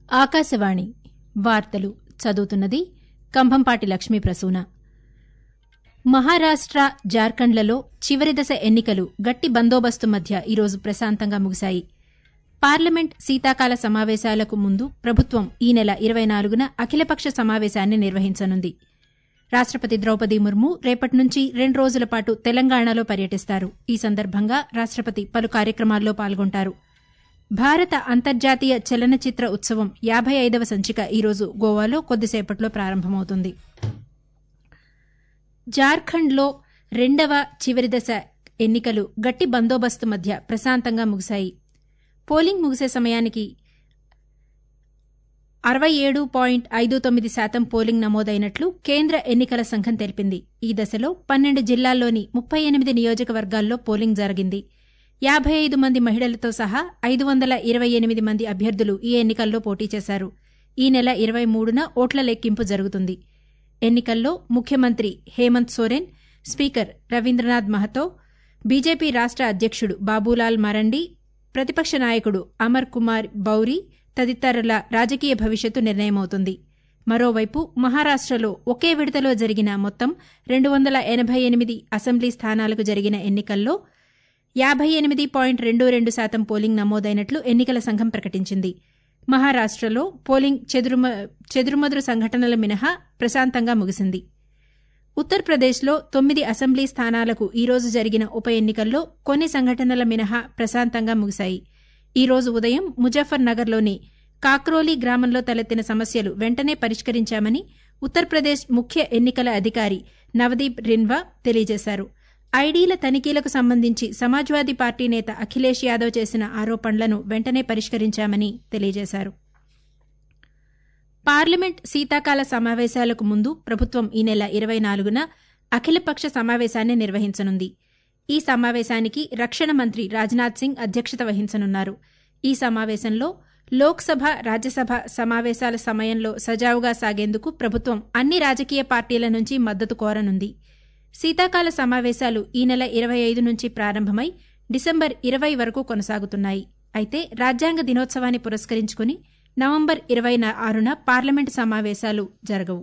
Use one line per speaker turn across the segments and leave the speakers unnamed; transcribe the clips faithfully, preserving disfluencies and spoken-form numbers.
ఆకాశవాణి వార్తలు చదువుతున్నది కంభంపాటి లక్ష్మీ ప్రసూన. మహారాష్ట, జార్ఖండ్లలో చివరి దశ ఎన్నికలు గట్టి బందోబస్తు మధ్య ఈరోజు ప్రశాంతంగా ముగిశాయి. పార్లమెంట్ శీతాకాల సమావేశాలకు ముందు ప్రభుత్వం ఈ నెల ఇరవై నాలుగున అఖిలపక్ష సమావేశాన్ని నిర్వహించనుంది. రాష్టపతి ద్రౌపది ముర్ము రేపటి నుంచి రెండు రోజుల పాటు తెలంగాణలో పర్యటిస్తారు. ఈ సందర్భంగా రాష్టపతి పలు కార్యక్రమాల్లో పాల్గొంటారు. భారత అంతర్జాతీయ చలనచిత్ర ఉత్సవం యాభై ఐదవ సంచిక ఈరోజు గోవాలో కొద్దిసేపట్లో ప్రారంభమవుతుంది. జార్ఖండ్లో రెండవ చివరి దశ ఎన్నికలు గట్టి బందోబస్తు మధ్య ప్రశాంతంగా ముగిశాయి. పోలింగ్ ముగిసే సమయానికి అరవై ఏడు పాయింట్ ఐదు తొమ్మిది శాతం పోలింగ్ నమోదైనట్లు కేంద్ర ఎన్నికల సంఘం తెలిపింది. ఈ దశలో పన్నెండు జిల్లాల్లోని ముప్పై ఎనిమిది నియోజకవర్గాల్లో పోలింగ్ జరిగింది. యాభై ఐదు మంది మహిళలతో సహా ఐదు వందల ఇరవై ఎనిమిది మంది అభ్యర్థులు ఈ ఎన్నికల్లో పోటీ చేశారు. ఈ నెల ఇరవై మూడున ఓట్ల లెక్కింపు జరుగుతుంది. ఎన్నికల్లో ముఖ్యమంత్రి హేమంత్ సోరెన్, స్పీకర్ రవీంద్రనాథ్ మహతో, బీజేపీ రాష్ట అధ్యక్షుడు బాబూలాల్ మరండి, ప్రతిపక్ష నాయకుడు అమర్ కుమార్ బౌరి తదితరుల రాజకీయ భవిష్యత్తు నిర్ణయమవుతుంది. మరోవైపు మహారాష్టలో ఒకే విడతలో జరిగిన మొత్తం రెండు వందల ఎనబై ఎనిమిది అసెంబ్లీ స్థానాలకు జరిగిన ఎన్నికల్లో యాభై ఎనిమిది పాయింట్ రెండు రెండు శాతం పోలింగ్ నమోదైనట్లు ఎన్నికల సంఘం ప్రకటించింది. మహారాష్టలో పోలింగ్ చెదురుమ చెదురుమదురు సంఘటనల మినహా ప్రశాంతంగా ముగిసింది. ఉత్తరప్రదేశ్లో తొమ్మిది అసెంబ్లీ స్థానాలకు ఈరోజు జరిగిన ఉప ఎన్నికల్లో కొన్ని సంఘటనల మినహా ప్రశాంతంగా ముగిశాయి. ఈ రోజు ఉదయం ముజఫర్ నగర్లోని కాక్రోలీ గ్రామంలో తలెత్తిన సమస్యలు వెంటనే పరిష్కరించామని ఉత్తరప్రదేశ్ ముఖ్య ఎన్నికల అధికారి నవదీప్ రిన్వా తెలియజేశారు. ఐడీల తనిఖీలకు సంబంధించి సమాజ్వాదీ పార్టీ నేత అఖిలేష్ యాదవ్ చేసిన ఆరోపణలను వెంటనే పరిష్కరించామని తెలియజేశారు. పార్లమెంట్ శీతాకాల సమావేశాలకు ముందు ప్రభుత్వం ఈ నెల ఇరవై నాలుగున అఖిలపక్ష సమావేశాన్ని నిర్వహించనుంది. ఈ సమావేశానికి రక్షణ మంత్రి రాజ్నాథ్ సింగ్ అధ్యక్షత వహించనున్నారు. ఈ సమావేశంలో లోక్సభ, రాజ్యసభ సమావేశాల సమయంలో సజావుగా సాగేందుకు ప్రభుత్వం అన్ని రాజకీయ పార్టీల నుంచి మద్దతు కోరనుంది. శీతాకాల సమావేశాలు ఈ నెల ఇరవై ఐదు నుంచి ప్రారంభమై డిసెంబర్ ఇరవై వరకు కొనసాగుతున్నాయి. అయితే రాజ్యాంగ దినోత్సవాన్ని పురస్కరించుకుని నవంబర్ ఇరవై ఆరున పార్లమెంటు సమావేశాలు జరగవు.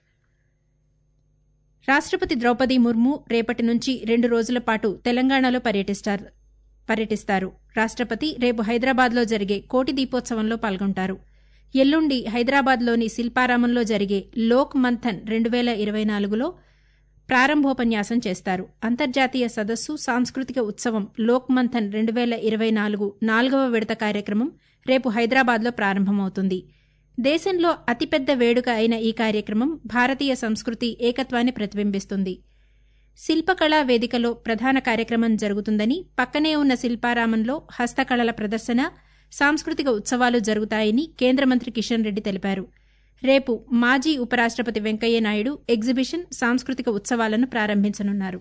రాష్టపతి ద్రౌపది ముర్ము రేపటి నుంచి రెండు రోజుల పాటు తెలంగాణలో పర్యటిస్తారు పర్యటిస్తారు రాష్టపతి రేపు హైదరాబాద్లో జరిగే కోటి దీపోత్సవంలో పాల్గొంటారు. ఎల్లుండి హైదరాబాద్లోని శిల్పారామంలో జరిగే లోక్ మంథన్ రెండు వేల ఇరవై నాలుగులో ప్రారంభోపన్యాసం చేస్తారు. అంతర్జాతీయ సదస్సు సాంస్కృతిక ఉత్సవం లోక్ మంథన్ రెండు వేల ఇరవై నాలుగు నాలుగవ విడత కార్యక్రమం రేపు హైదరాబాద్లో ప్రారంభమవుతుంది. దేశంలో అతిపెద్ద వేడుక అయిన ఈ కార్యక్రమం భారతీయ సంస్కృతి ఏకత్వాన్ని ప్రతిబింబిస్తుంది. శిల్పకళా వేదికలో ప్రధాన కార్యక్రమం జరుగుతుందని, పక్కనే ఉన్న శిల్పారామంలో హస్తకళల ప్రదర్శన, సాంస్కృతిక ఉత్సవాలు జరుగుతాయని కేంద్ర మంత్రి కిషన్ రెడ్డి తెలిపారు. రేపు మాజీ ఉపరాష్టపతి వెంకయ్యనాయుడు ఎగ్జిబిషన్, సాంస్కృతిక ఉత్సవాలను ప్రారంభించనున్నారు.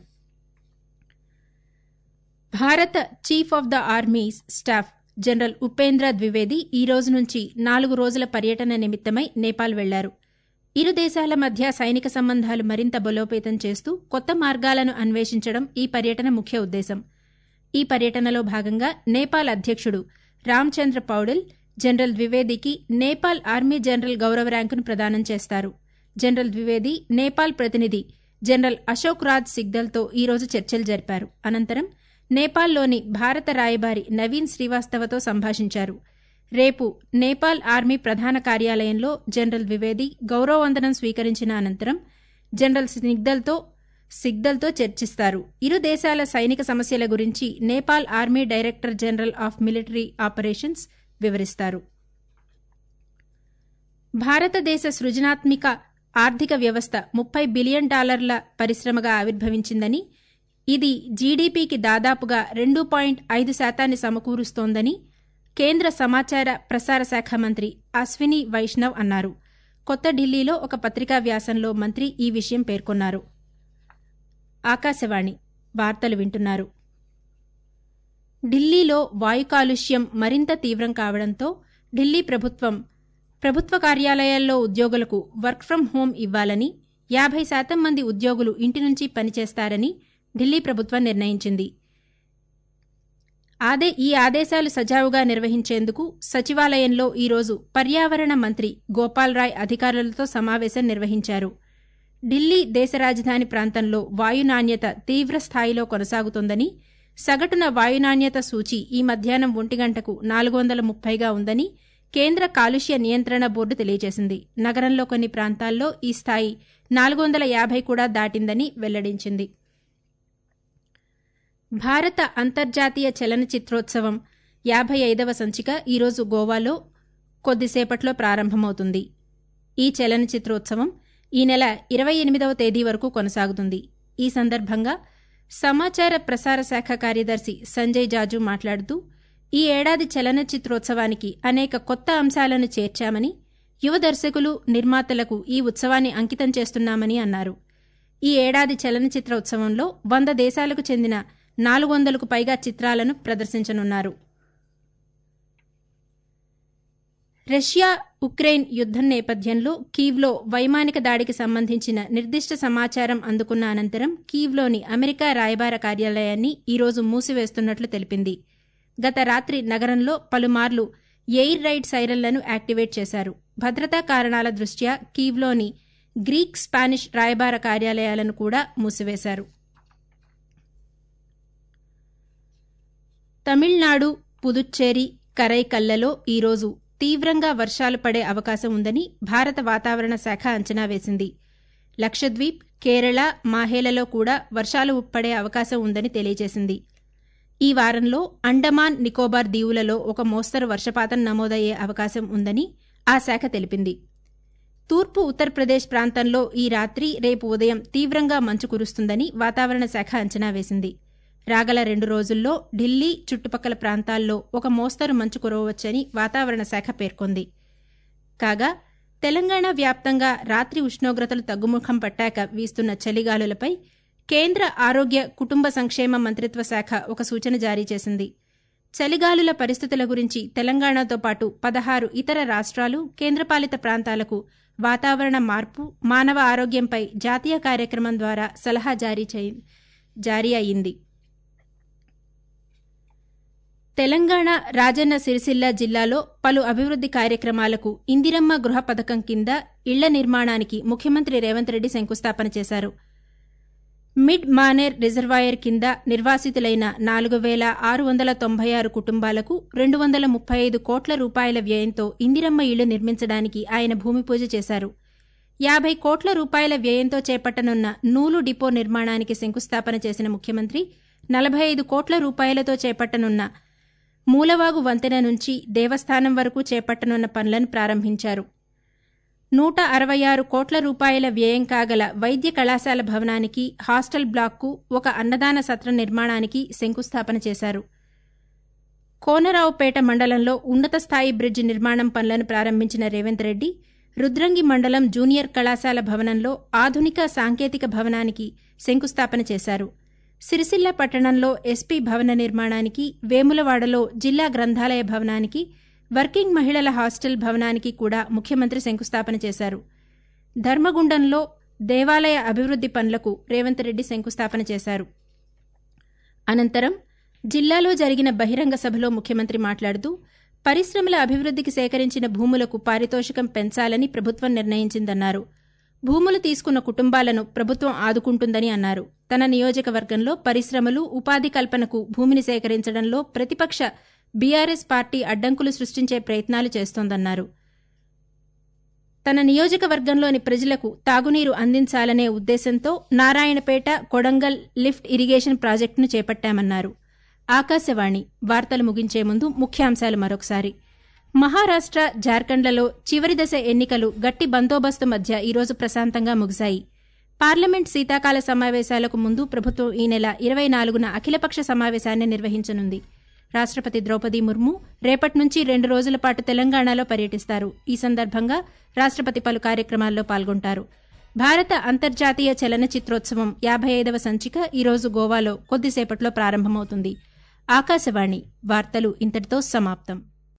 భారత chief of the army's staff general Upendra Dwivedi ఈ రోజు నుంచి నాలుగు రోజుల పర్యటన నిమిత్తమై నేపాల్ వెళ్లారు. ఇరు దేశాల మధ్య సైనిక సంబంధాలు మరింత బలోపేతం చేస్తూ కొత్త మార్గాలను అన్వేషించడం ఈ పర్యటన ముఖ్య ఉద్దేశం. ఈ పర్యటనలో భాగంగా నేపాల్ అధ్యక్షుడు రామ్చంద్ర పౌడెల్ జనరల్ ద్వివేదికి నేపాల్ ఆర్మీ జనరల్ గౌరవ ర్యాంకును ప్రదానం చేస్తారు. జనరల్ ద్వివేది నేపాల్ ప్రతినిధి జనరల్ అశోక్ రాజ్ సిగ్దల్తో ఈ రోజు చర్చలు జరిపారు. అనంతరం నేపాల్లోని భారత రాయబారి నవీన్ శ్రీవాస్తవతో సంభాషించారు. రేపు నేపాల్ ఆర్మీ ప్రధాన కార్యాలయంలో జనరల్ ద్వివేది గౌరవవందనం స్వీకరించిన అనంతరం జనరల్ సిగ్దల్తో సిగ్దల్తో చర్చిస్తారు. ఇరు దేశాల సైనిక సమస్యల గురించి Nepal army director general of military operations వివరిస్తారు. భారతదేశ సృజనాత్మక ఆర్థిక వ్యవస్థ ముప్పై బిలియన్ డాలర్ల పరిశ్రమగా ఆవిర్భవించిందని, ఇది జీడీపీకి దాదాపుగా రెండు పాయింట్ ఐదు శాతాన్ని సమకూరుస్తోందని కేంద్ర సమాచార ప్రసార శాఖ మంత్రి అశ్విని వైష్ణవ్ అన్నారు. కొత్త ఢిల్లీలో ఒక పత్రికా వ్యాసంలో మంత్రి ఈ విషయం పేర్కొన్నారు. ఆకాశవాణి వార్తలు వింటున్నారు. ఢిల్లీలో వాయు కాలుష్యం మరింత తీవ్రం కావడంతో ఢిల్లీ ప్రభుత్వం ప్రభుత్వ కార్యాలయాల్లో ఉద్యోగులకు వర్క్ ఫ్రం హోం ఇవ్వాలని, యాభై శాతం మంది ఉద్యోగులు ఇంటి నుంచి పనిచేస్తారని ఢిల్లీ ప్రభుత్వం నిర్ణయించింది. ఆదే ఈ ఆదేశాలు సజావుగా నిర్వహించేందుకు సచివాలయంలో ఈరోజు పర్యావరణ మంత్రి గోపాల్రాయ్ అధికారులతో సమావేశం నిర్వహించారు. ఢిల్లీ దేశ రాజధాని ప్రాంతంలో వాయు నాణ్యత తీవ్ర స్థాయిలో కొనసాగుతోందని, సగటున వాయు నాణ్యత సూచి ఈ మధ్యాహ్నం ఒంటి గంటకు నాలుగు వందల ముప్పైగా ఉందని కేంద్ర కాలుష్య నియంత్రణ బోర్డు తెలియజేసింది. నగరంలో కొన్ని ప్రాంతాల్లో ఈ స్థాయి నాలుగు వందల యాభై కూడా దాటిందని వెల్లడించింది. భారత అంతర్జాతీయ చలనచిత్రోత్సవం యాభై ఐదవ సంచిక ఈరోజు గోవాలో కొద్దిసేపట్లో ప్రారంభమవుతుంది. ఈ చలనచిత్రోత్సవం ఈ నెల ఇరవై ఎనిమిదవ తేదీ వరకు కొనసాగుతుంది. ఈ సందర్భంగా సమాచార ప్రసార శాఖ కార్యదర్శి సంజయ్ జాజు మాట్లాడుతూ, ఈ ఏడాది చలనచిత్రోత్సవానికి అనేక కొత్త అంశాలను చేర్చామని, యువ దర్శకులు, నిర్మాతలకు ఈ ఉత్సవాన్ని అంకితం చేస్తున్నామని అన్నారు. ఈ ఏడాది చలనచిత్ర ఉత్సవంలో వంద దేశాలకు చెందిన నాలుగు వందలకు పైగా చిత్రాలను ప్రదర్శించనున్నారు. రష్యా ఉక్రెయిన్ యుద్దం నేపథ్యంలో కీవ్లో వైమానిక దాడికి సంబంధించిన నిర్దిష్ట సమాచారం అందుకున్న అనంతరం కీవ్లోని అమెరికా రాయబార కార్యాలయాన్ని ఈరోజు మూసివేస్తున్నట్లు తెలిపింది. గత రాత్రి నగరంలో పలుమార్లు ఎయిర్ రైడ్ సైరన్లను యాక్టివేట్ చేశారు. భద్రతా కారణాల దృష్ట్యా కీవ్లోని గ్రీక్, స్పానిష్ రాయబార కార్యాలయాలను కూడా మూసివేశారు. తమిళనాడు, పుదుచ్చేరి, కరైకల్లలో ఈరోజు తీవ్రంగా వర్షాలు పడే అవకాశం ఉందని భారత వాతావరణ శాఖ అంచనా వేసింది. లక్షద్వీప్, కేరళ, మాహేలలో కూడా వర్షాలు పడే అవకాశం ఉందని తెలియజేసింది. ఈ వారంలో అండమాన్, నికోబార్ దీవులలో ఒక మోస్తరు వర్షపాతం నమోదయ్యే అవకాశం ఉందని ఆ శాఖ తెలిపింది. తూర్పు ఉత్తరప్రదేశ్ ప్రాంతంలో ఈ రాత్రి, రేపు ఉదయం తీవ్రంగా మంచు కురుస్తుందని వాతావరణ శాఖ అంచనా వేసింది. రాగల రెండు రోజుల్లో ఢిల్లీ చుట్టుపక్కల ప్రాంతాల్లో ఒక మోస్తరు మంచు కురవవచ్చని వాతావరణ శాఖ పేర్కొంది. కాగా తెలంగాణ వ్యాప్తంగా రాత్రి ఉష్ణోగ్రతలు తగ్గుముఖం పట్టాక వీస్తున్న చలిగాలులపై కేంద్ర ఆరోగ్య, కుటుంబ సంక్షేమ మంత్రిత్వ శాఖ ఒక సూచన జారీ చేసింది. చలిగాలుల పరిస్థితుల గురించి తెలంగాణతో పాటు పదహారు ఇతర రాష్ట్రాలు, కేంద్రపాలిత ప్రాంతాలకు వాతావరణ మార్పు, మానవ ఆరోగ్యంపై జాతీయ కార్యక్రమం ద్వారా సలహా జారీ జారీ అయింది. తెలంగాణ రాజన్న సిరిసిల్ల జిల్లాలో పలు అభివృద్ది కార్యక్రమాలకు ఇందిరమ్మ గృహ పథకం కింద ఇళ్ల నిర్మాణానికి ముఖ్యమంత్రి రేవంత్ రెడ్డి శంకుస్థాపన చేశారు. మిడ్ మానేర్ రిజర్వాయర్ కింద నిర్వాసితులైన నాలుగు వేల ఆరు వందల తొంభై ఆరు కుటుంబాలకు రెండు వందల ముప్పై ఐదు కోట్ల రూపాయల వ్యయంతో ఇందిరమ్మ ఇళ్లు నిర్మించడానికి ఆయన భూమి పూజ చేశారు. యాభై కోట్ల రూపాయల వ్యయంతో చేపట్టనున్న నూలు డిపో నిర్మాణానికి శంకుస్థాపన చేసిన ముఖ్యమంత్రి నలభై ఐదు కోట్ల రూపాయలతో చేపట్టనున్న మూలవాగు వంతెన నుంచి దేవస్థానం వరకు చేపట్టనున్న పనులను ప్రారంభించారు. నూట అరవై ఆరు కోట్ల రూపాయల వ్యయం కాగల వైద్య కళాశాల భవనానికి, హాస్టల్ బ్లాక్కు, ఒక అన్నదాన సత్రం నిర్మాణానికి శంకుస్థాపన చేశారు. కోనరావుపేట మండలంలో ఉన్నత స్థాయి బ్రిడ్జ్ నిర్మాణం పనులను ప్రారంభించిన రేవంత్ రెడ్డి రుద్రంగి మండలం జూనియర్ కళాశాల భవనంలో ఆధునిక సాంకేతిక భవనానికి శంకుస్థాపన చేశారు. సిరిసిల్ల పట్టణంలో ఎస్పీ భవన నిర్మాణానికి, వేములవాడలో జిల్లా గ్రంథాలయ భవనానికి, వర్కింగ్ మహిళల హాస్టల్ భవనానికి కూడా ముఖ్యమంత్రి శంకుస్థాపన చేశారు. ధర్మగుండంలో దేవాలయ అభివృద్ది పనులకు రేవంత్ రెడ్డి శంకుస్థాపన చేశారు. అనంతరం జిల్లాలో జరిగిన బహిరంగ సభలో ముఖ్యమంత్రి మాట్లాడుతూ, పరిశ్రమల అభివృద్దికి సేకరించిన భూములకు పారితోషికం పెంచాలని ప్రభుత్వం నిర్ణయించిందన్నారు. భూములు తీసుకున్న కుటుంబాలను ప్రభుత్వం ఆదుకుంటుందని అన్నారు. తన నియోజకవర్గంలో పరిశ్రమలు, ఉపాధి కల్పనకు భూమిని సేకరించడంలో ప్రతిపక్ష బీఆర్ఎస్ పార్టీ అడ్డంకులు సృష్టించే ప్రయత్నాలు చేస్తోందన్నారు. తన నియోజకవర్గంలోని ప్రజలకు తాగునీరు అందించాలనే ఉద్దేశంతో నారాయణపేట, కొడంగల్ లిఫ్ట్ ఇరిగేషన్ ప్రాజెక్టును చేపట్టామన్నారు. ఆకాశవాణి వార్తలు ముగించే ముందు ముఖ్యాంశాలు మరొకసారి. మహారాష్ట, జార్ఖండ్లలో చివరి దశ ఎన్నికలు గట్టి బందోబస్తు మధ్య ఈరోజు ప్రశాంతంగా ముగిశాయి. పార్లమెంట్ శీతాకాల సమావేశాలకు ముందు ప్రభుత్వం ఈ నెల ఇరవై నాలుగున అఖిలపక్ష సమావేశాన్ని నిర్వహించనుంది. రాష్టపతి ద్రౌపది ముర్ము రేపటి నుంచి రెండు రోజుల పాటు తెలంగాణలో పర్యటిస్తారు. ఈ సందర్భంగా రాష్టపతి పలు కార్యక్రమాల్లో పాల్గొంటారు. భారత అంతర్జాతీయ చలనచిత్రోత్సవం యాభై ఐదవ సంచిక ఈరోజు గోవాలో కొద్దిసేపట్లో ప్రారంభమవుతుంది. ఆకాశవాణి వార్తలు ఇంతటితో సమాప్తం.